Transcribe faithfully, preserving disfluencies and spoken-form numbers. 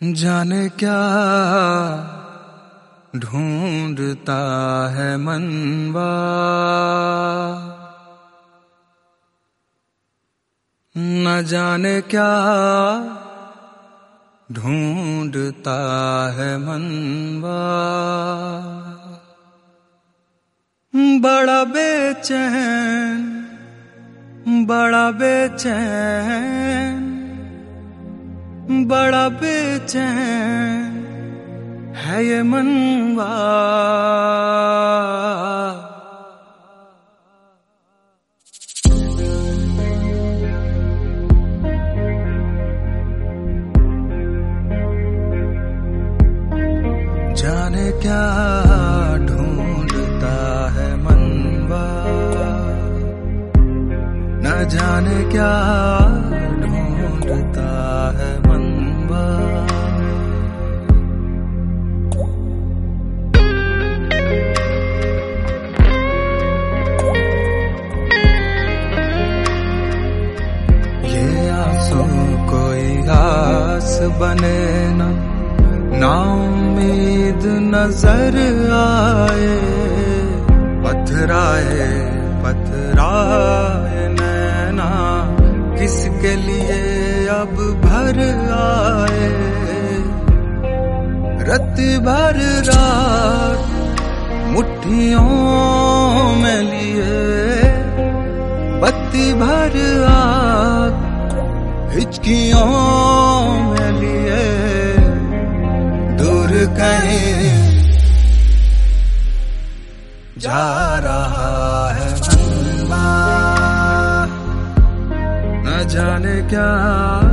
जाने क्या ढूंढता है मनवा, न जाने क्या ढूंढता है मनवा। बड़ा बेचैन बड़ा बेचैन बड़ा बेचैन है ये मनवा। जाने क्या ढूंढता है मनवा, न जाने क्या ढूंढता है मनवा। ये आंसू कोई आस बने ना, ना उम्मीद नजर आए। पथराए पथराए नैना किसके लिए अब भर आए। रात भर रात मुट्ठियों में लिए, बत्ती भर आग हिचकियों में लिए। दूर कहीं जा रहा है मनवा, न जाने क्या